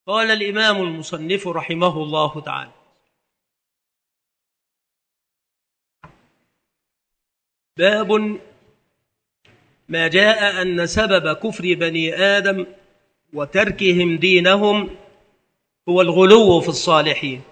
قال الإمام المصنف رحمه الله تعالى: باب ما جاء أن سبب كفر بني آدم وتركهم دينهم هو الغلو في الصالحين.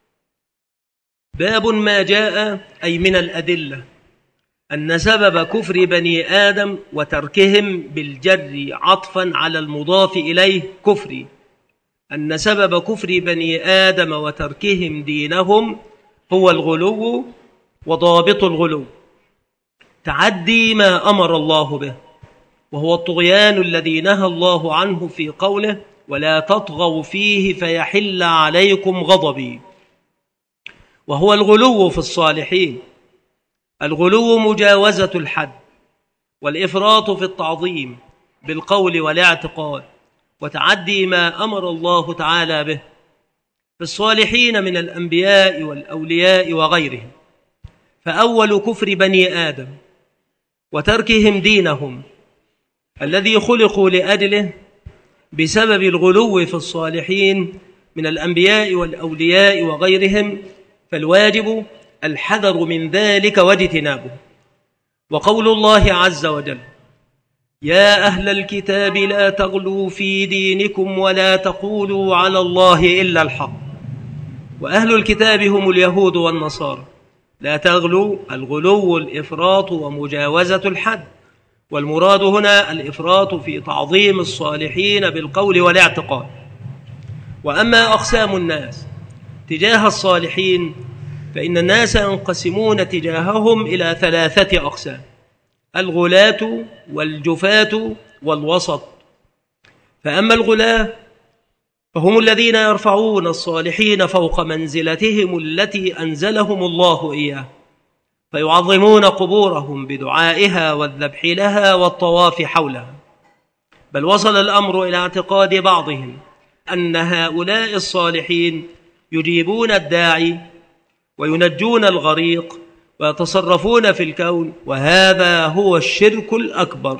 باب ما جاء أي من الأدلة أن سبب كفر بني آدم وتركهم بالجر عطفا على المضاف إليه كفري، أن سبب كفر بني آدم وتركهم دينهم هو الغلو، وضابط الغلو تعدي ما أمر الله به، وهو الطغيان الذي نهى الله عنه في قوله: ولا تطغوا فيه فيحل عليكم غضبي. وهو الغلو في الصالحين. الغلو مجاوزة الحد والإفراط في التعظيم بالقول والاعتقاد، وتعدي ما أمر الله تعالى به في الصالحين من الأنبياء والأولياء وغيرهم. فأول كفر بني آدم وتركهم دينهم الذي خلقوا لأجله بسبب الغلو في الصالحين من الأنبياء والأولياء وغيرهم، فالواجب الحذر من ذلك واجتنابه. وقول الله عز وجل: يا أهل الكتاب لا تغلوا في دينكم ولا تقولوا على الله إلا الحق. وأهل الكتاب هم اليهود والنصارى. لا تغلوا، الغلو الإفراط ومجاوزة الحد، والمراد هنا الإفراط في تعظيم الصالحين بالقول والاعتقاد. وأما أقسام الناس تجاه الصالحين فإن الناس ينقسمون تجاههم إلى 3 أقسام: الغلاة والجفاة والوسط. فأما الغلاة فهم الذين يرفعون الصالحين فوق منزلتهم التي أنزلهم الله إياه، فيعظمون قبورهم بدعائها والذبح لها والطواف حولها. بل وصل الأمر إلى اعتقاد بعضهم أن هؤلاء الصالحين يجيبون الداعي وينجون الغريق ويتصرفون في الكون، وهذا هو الشرك الأكبر.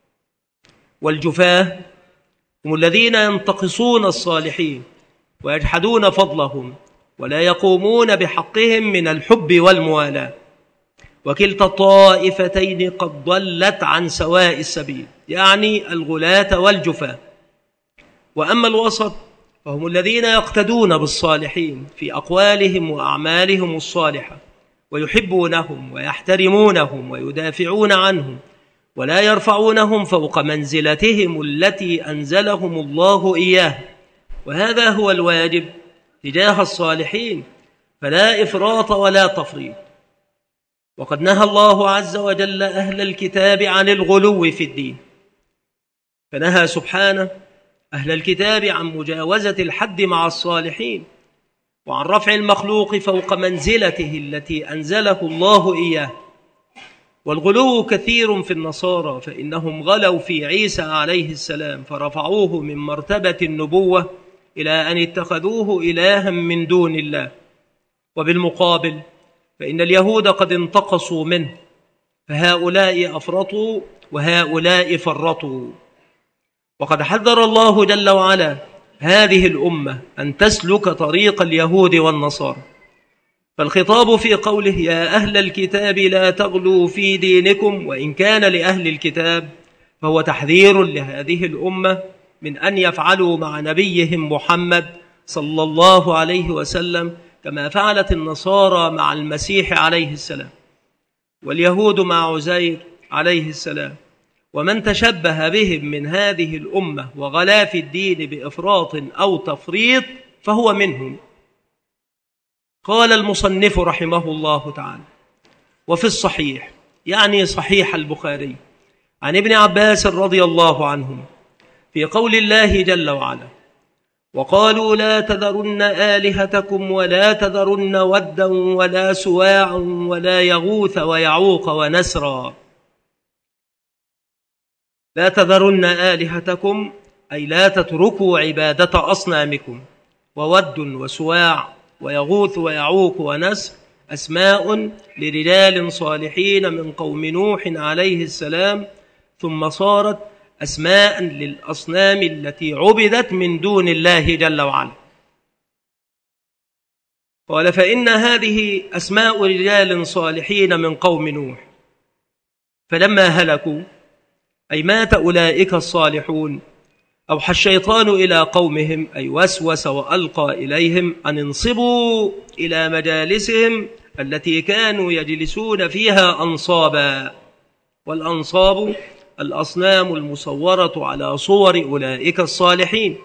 والجفاة هم الذين ينتقصون الصالحين ويجحدون فضلهم ولا يقومون بحقهم من الحب والموالاة، وكلتا الطائفتين قد ضلت عن سواء السبيل، يعني الغلاة والجفاة. وأما الوسط فهم الذين يقتدون بالصالحين في أقوالهم وأعمالهم الصالحة، ويحبونهم ويحترمونهم ويدافعون عنهم، ولا يرفعونهم فوق منزلتهم التي أنزلهم الله إياه. وهذا هو الواجب تجاه الصالحين، فلا إفراط ولا تفريط. وقد نهى الله عز وجل أهل الكتاب عن الغلو في الدين، فنهى سبحانه أهل الكتاب عن مجاوزة الحد مع الصالحين، وعن رفع المخلوق فوق منزلته التي أنزله الله إياه. والغلو كثير في النصارى، فإنهم غلوا في عيسى عليه السلام فرفعوه من مرتبة النبوة إلى أن اتخذوه إلها من دون الله. وبالمقابل فإن اليهود قد انتقصوا منه، فهؤلاء أفرطوا وهؤلاء فرطوا. وقد حذر الله جل وعلا هذه الأمة أن تسلك طريق اليهود والنصارى، فالخطاب في قوله: يا أهل الكتاب لا تغلوا في دينكم، وإن كان لأهل الكتاب فهو تحذير لهذه الأمة من أن يفعلوا مع نبيهم محمد صلى الله عليه وسلم كما فعلت النصارى مع المسيح عليه السلام، واليهود مع عزير عليه السلام. ومن تشبه بهم من هذه الأمة وغلا في الدين بإفراط أو تفريط فهو منهم. قال المصنف رحمه الله تعالى: وفي الصحيح، يعني صحيح البخاري، عن ابن عباس رضي الله عنهم في قول الله جل وعلا: وقالوا لا تذرن آلهتكم ولا تذرن ودا ولا سواعا ولا يغوث ويعوق ونسرا. لا تذرن آلهتكم أي لا تتركوا عبادة أصنامكم. وود وسواع ويغوث ويعوق ونسر أسماء لرجال صالحين من قوم نوح عليه السلام، ثم صارت أسماء للأصنام التي عبدت من دون الله جل وعلا. قال فإن هذه أسماء رجال صالحين من قوم نوح، فلما هلكوا أي مات أولئك الصالحون أوحى الشيطان إلى قومهم، أي وسوس وألقى إليهم أن انصبوا إلى مجالسهم التي كانوا يجلسون فيها أنصابا، والأنصاب الأصنام المصورة على صور أولئك الصالحين،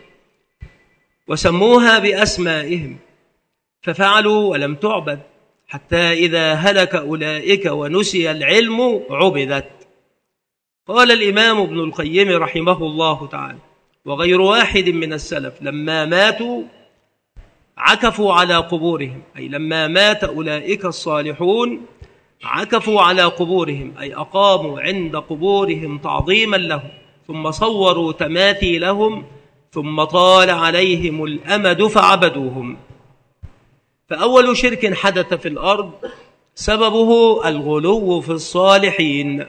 وسموها بأسمائهم، ففعلوا ولم تعبد حتى إذا هلك أولئك ونسي العلم عبدت. قال الإمام ابن القيم رحمه الله تعالى وغير واحد من السلف لما ماتوا عكفوا على قبورهم، أي لما مات أولئك الصالحون عكفوا على قبورهم، أي أقاموا عند قبورهم تعظيما لهم، ثم صوروا تماثيلهم، ثم طال عليهم الأمد فعبدوهم. فأول شرك حدث في الأرض سببه الغلو في الصالحين.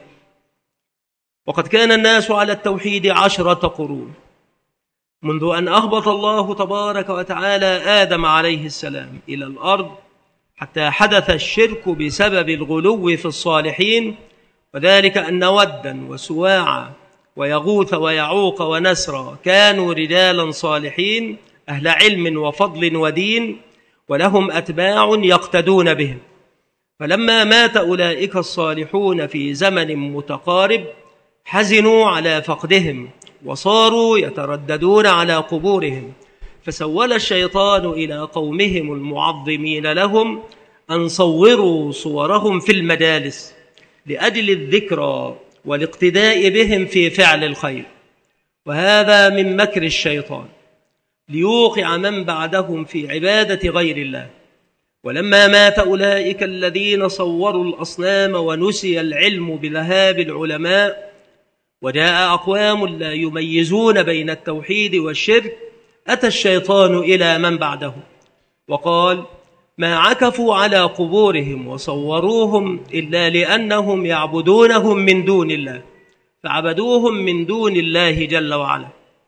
وقد كان الناس على التوحيد 10 قرون، منذ أن أهبط الله تبارك وتعالى آدم عليه السلام إلى الأرض حتى حدث الشرك بسبب الغلو في الصالحين، وذلك أن ودا وسواعا ويغوث ويعوق ونسرا كانوا رجالا صالحين أهل علم وفضل ودين، ولهم أتباع يقتدون بهم. فلما مات أولئك الصالحون في زمن متقارب حزنوا على فقدهم وصاروا يترددون على قبورهم، فسول الشيطان إلى قومهم المعظمين لهم أن صوروا صورهم في المجالس لأجل الذكرى والاقتداء بهم في فعل الخير، وهذا من مكر الشيطان ليوقع من بعدهم في عبادة غير الله. ولما مات أولئك الذين صوروا الأصنام ونسي العلم بذهاب العلماء وجاء أقوام لا يميزون بين التوحيد والشرك، أتى الشيطان إلى من بعده وقال ما عكفوا على قبورهم وصوروهم إلا لأنهم يعبدونهم من دون الله، فعبدوهم من دون الله جل وعلا.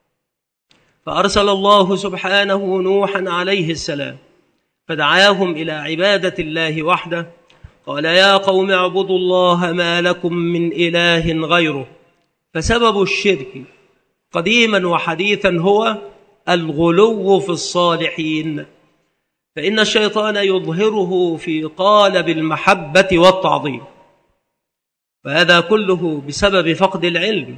فأرسل الله سبحانه نوحا عليه السلام فدعاهم إلى عبادة الله وحده، قال يا قوم اعبدوا الله ما لكم من إله غيره. فسبب الشرك قديما وحديثا هو الغلو في الصالحين، فإن الشيطان يظهره في قالب المحبة والتعظيم، وهذا كله بسبب فقد العلم.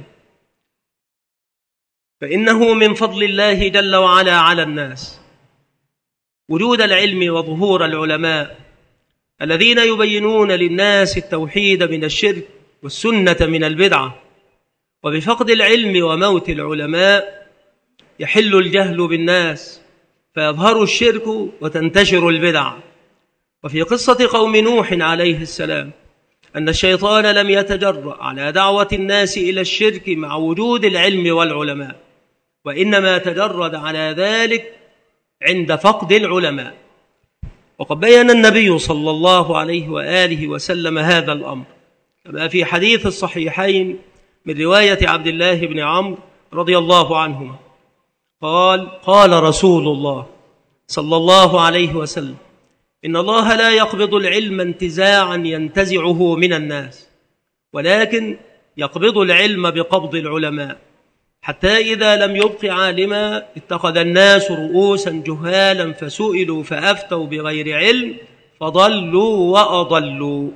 فإنه من فضل الله جل وعلا على الناس وجود العلم وظهور العلماء الذين يبينون للناس التوحيد من الشرك والسنة من البدعة. وبفقد العلم وموت العلماء يحل الجهل بالناس فيظهر الشرك وتنتشر البدع. وفي قصة قوم نوح عليه السلام أن الشيطان لم يتجرأ على دعوة الناس إلى الشرك مع وجود العلم والعلماء، وإنما تجرد على ذلك عند فقد العلماء. وقد بين النبي صلى الله عليه وآله وسلم هذا الأمر كما في حديث الصحيحين من رواية عبد الله بن عمرو رضي الله عنهما قال رسول الله صلى الله عليه وسلم إن الله لا يقبض العلم انتزاعا ينتزعه من الناس، ولكن يقبض العلم بقبض العلماء، حتى إذا لم يبق عالما اتخذ الناس رؤوسا جهالا فسئلوا فأفتوا بغير علم فضلوا وأضلوا.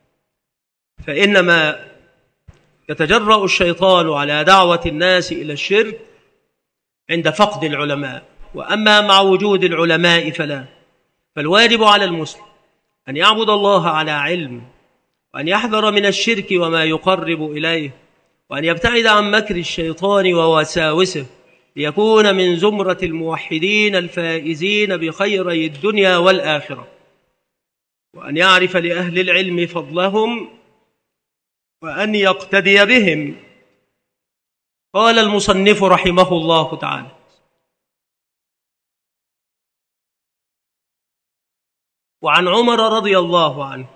فإنما يتجرأ الشيطان على دعوة الناس إلى الشرك عند فقد العلماء، وأما مع وجود العلماء فلا. فالواجب على المسلم أن يعبد الله على علم، وأن يحذر من الشرك وما يقرب إليه، وأن يبتعد عن مكر الشيطان ووساوسه ليكون من زمرة الموحدين الفائزين بخيري الدنيا والآخرة، وأن يعرف لأهل العلم فضلهم وأن يقتدي بهم. قال المصنف رحمه الله تعالى وعن عمر رضي الله عنه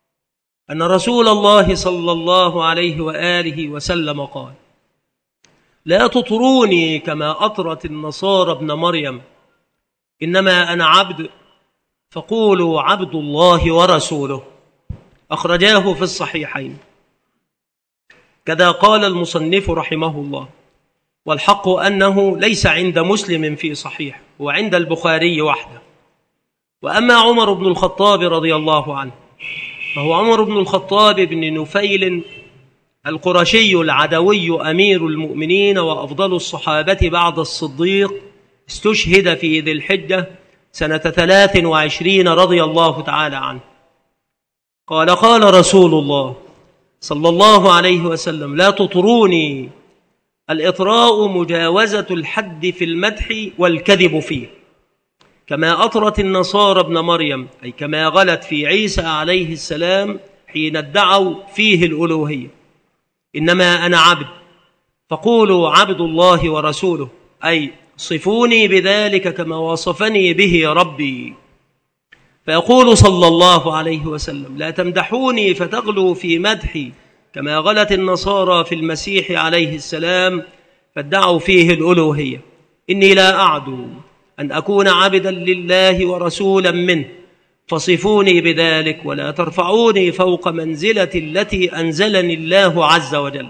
أن رسول الله صلى الله عليه وآله وسلم قال لا تطروني كما أطرت النصارى ابن مريم، إنما أنا عبد فقولوا عبد الله ورسوله. أخرجاه في الصحيحين. كذا قال المصنف رحمه الله. والحق أنه ليس عند مسلم في صحيح، وعند البخاري وحده. وأما عمر بن الخطاب رضي الله عنه، فهو عمر بن الخطاب بن نفيل القرشي العدوي أمير المؤمنين وأفضل الصحابة بعد الصديق، استشهد في ذي الحجة سنة 23 رضي الله تعالى عنه. قال رسول الله صلى الله عليه وسلم: لا تطروني. الإطراء مجاوزة الحد في المدح والكذب فيه، كما أطرت النصارى ابن مريم، أي كما غلت في عيسى عليه السلام حين ادعوا فيه الألوهية. إنما أنا عبد فقولوا عبد الله ورسوله، أي صفوني بذلك كما وصفني به ربي. فيقول صلى الله عليه وسلم: لا تمدحوني فتغلوا في مدحي كما غلت النصارى في المسيح عليه السلام فادعوا فيه الألوهية. إني لا أعدو أن أكون عبدا لله ورسولا منه، فصفوني بذلك ولا ترفعوني فوق منزلة التي أنزلني الله عز وجل.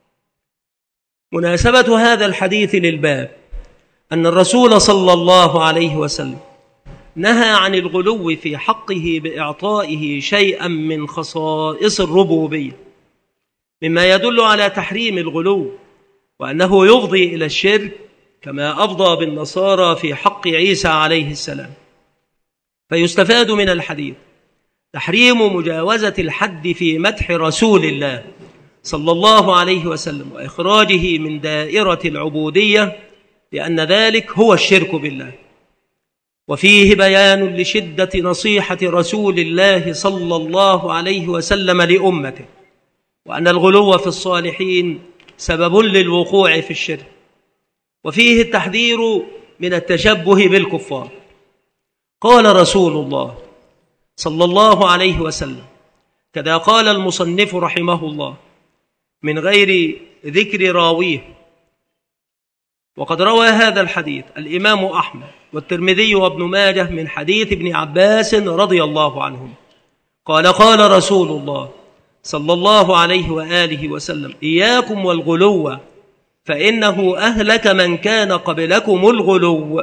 مناسبة هذا الحديث للباب أن الرسول صلى الله عليه وسلم نهى عن الغلو في حقه بإعطائه شيئا من خصائص الربوبية، مما يدل على تحريم الغلو، وأنه يفضي إلى الشرك كما أفضى بالنصارى في حق عيسى عليه السلام. فيستفاد من الحديث تحريم مجاوزة الحد في مدح رسول الله صلى الله عليه وسلم وإخراجه من دائرة العبودية، لأن ذلك هو الشرك بالله. وفيه بيان لشدة نصيحة رسول الله صلى الله عليه وسلم لأمته، وأن الغلو في الصالحين سبب للوقوع في الشرك. وفيه التحذير من التشبه بالكفار. قال رسول الله صلى الله عليه وسلم، كذا قال المصنف رحمه الله من غير ذكر راويه، وقد روى هذا الحديث الإمام أحمد والترمذي وابن ماجه من حديث ابن عباس رضي الله عنهم قال رسول الله صلى الله عليه وآله وسلم: إياكم والغلو فإنه أهلك من كان قبلكم الغلو.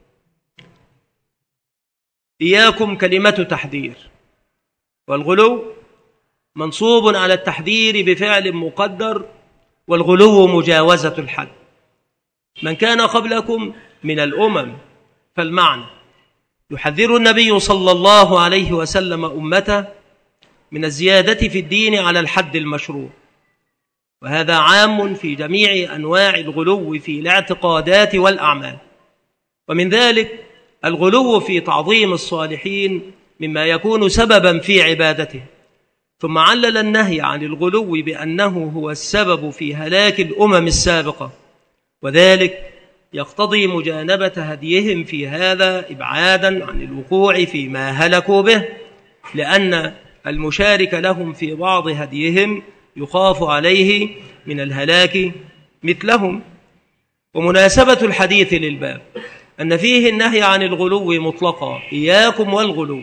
إياكم كلمة تحذير، والغلو منصوب على التحذير بفعل مقدر، والغلو مجاوزة الحد. من كان قبلكم من الأمم، فالمعنى يحذر النبي صلى الله عليه وسلم أمته من الزيادة في الدين على الحد المشروع، وهذا عام في جميع أنواع الغلو في الاعتقادات والأعمال. ومن ذلك الغلو في تعظيم الصالحين مما يكون سببا في عبادته. ثم علل النهي عن الغلو بأنه هو السبب في هلاك الأمم السابقة، وذلك يقتضي مجانبة هديهم في هذا إبعادا عن الوقوع فيما هلكوا به، لأن المشارك لهم في بعض هديهم يخاف عليه من الهلاك مثلهم. ومناسبة الحديث للباب أن فيه النهي عن الغلو مطلقا: إياكم والغلو.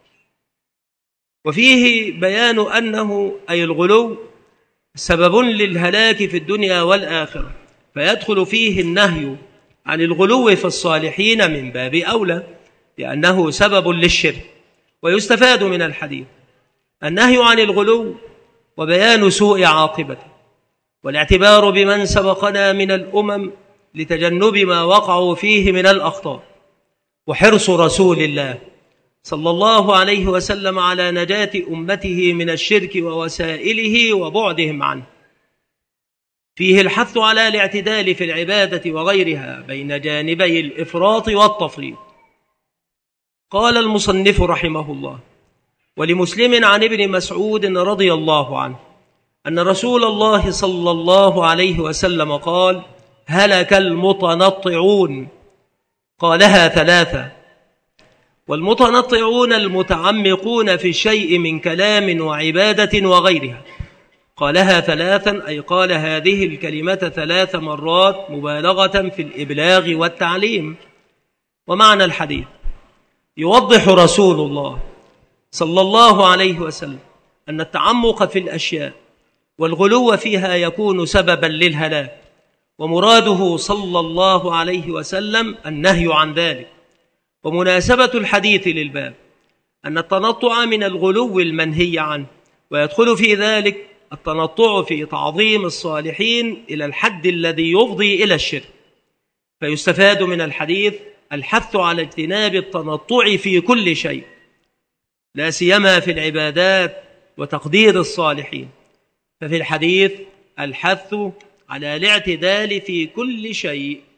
وفيه بيان أنه أي الغلو سبب للهلاك في الدنيا والآخرة، فيدخل فيه النهي عن الغلو في الصالحين من باب أولى، لأنه سبب للشرك. ويستفاد من الحديث النهي عن الغلو وبيان سوء عاقبته، والاعتبار بمن سبقنا من الأمم لتجنب ما وقعوا فيه من الأخطاء، وحرص رسول الله صلى الله عليه وسلم على نجاة أمته من الشرك ووسائله وبعدهم عنه. فيه الحث على الاعتدال في العبادة وغيرها بين جانبي الإفراط والتفريط. قال المصنف رحمه الله: ولمسلم عن ابن مسعود رضي الله عنه أن رسول الله صلى الله عليه وسلم قال: هلك المتنطعون. قالها 3. والمتنطعون المتعمقون في الشيء من كلام وعبادة وغيرها، قالها ثلاثا أي قال هذه الكلمة 3 مرات مبالغة في الإبلاغ والتعليم. ومعنى الحديث: يوضح رسول الله صلى الله عليه وسلم أن التعمق في الأشياء والغلو فيها يكون سببا للهلاك، ومراده صلى الله عليه وسلم النهي عن ذلك. ومناسبة الحديث للباب أن التنطع من الغلو المنهي عنه، ويدخل في ذلك التنطع في تعظيم الصالحين إلى الحد الذي يفضي إلى الشرك. فيستفاد من الحديث الحث على اجتناب التنطع في كل شيء، لا سيما في العبادات وتقدير الصالحين. ففي الحديث الحث على الاعتدال في كل شيء،